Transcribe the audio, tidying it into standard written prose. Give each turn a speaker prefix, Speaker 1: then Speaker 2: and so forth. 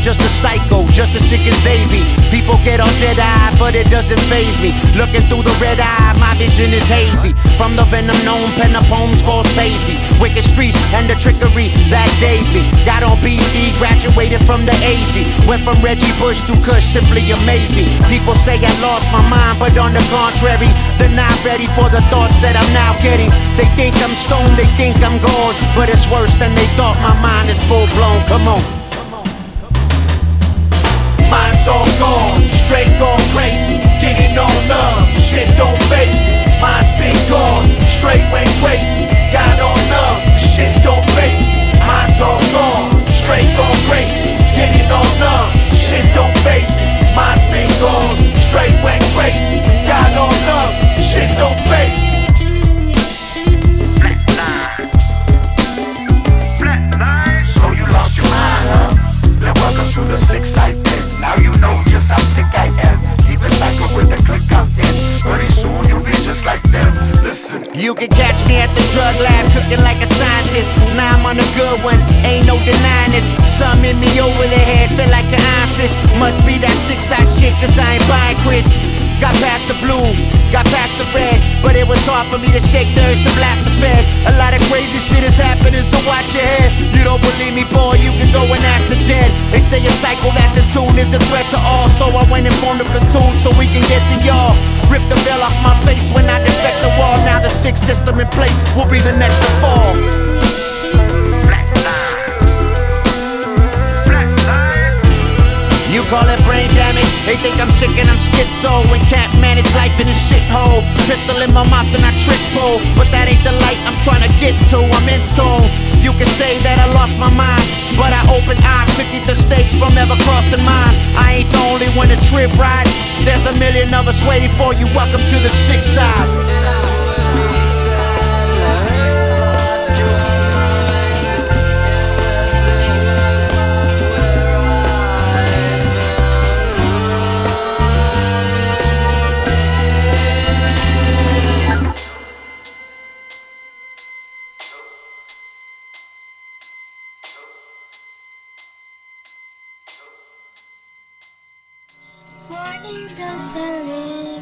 Speaker 1: just a psycho, just as sick as they be. People get on Jedi, but it doesn't faze me. Looking through the red eye, my vision is hazy. From the venom known, pen up poems Scorsese. Wicked streets and the trickery that dazed me. Got on BC, graduated from the AZ. Went from Reggie Bush to Kush, simply amazing. People say I lost my mind, but on the contrary, they're not ready for the thoughts that I'm now getting. They think I'm stoned, they think I'm gone, but it's worse than they thought. My mind is full blown, come on. Mind's all gone, straight gone crazy. Getting on numb, shit don't faze me. Mind's been gone, straight went crazy. Got on numb, shit don't faze me. Mind's all gone, straight gone crazy. Getting on numb, shit don't faze me. Mind's been gone, straight went crazy. Got on numb, shit don't faze me. So you lost your mind, huh? Then welcome to the sick side pen. Now you know just how sick I am. Keep it cycle with the click I'm in. Pretty soon you'll be just like them. Listen, you can catch me at the drug lab cooking like a scientist. Now I'm on a good one, ain't no denying this. Some in me over the head, feel like an iron fist. Must be that sick side shit, cause I ain't buying Chris. Got past the blue, got past the red, but it was hard for me to shake thirst to blast the fed. A lot of crazy shit is happening, so watch your head. You don't believe me, boy, you can go and ask the dead. They say a cycle that's in tune is a threat to all, so I went and formed a platoon so we can get to y'all. Rip the veil off my face when I defect the wall. Now the sick system in place will be the next to fall. You call it brain damage, they think I'm sick and I'm schizo and can't manage life in a shithole. Pistol in my mouth and I trick pull, but that ain't the light I'm trying to get to, I'm in tune. You can say that I lost my mind, but I open eye to keep the stakes from ever crossing mine. I ain't the only one to trip right, there's a million of us waiting for you. Welcome to the sick side.
Speaker 2: Morning does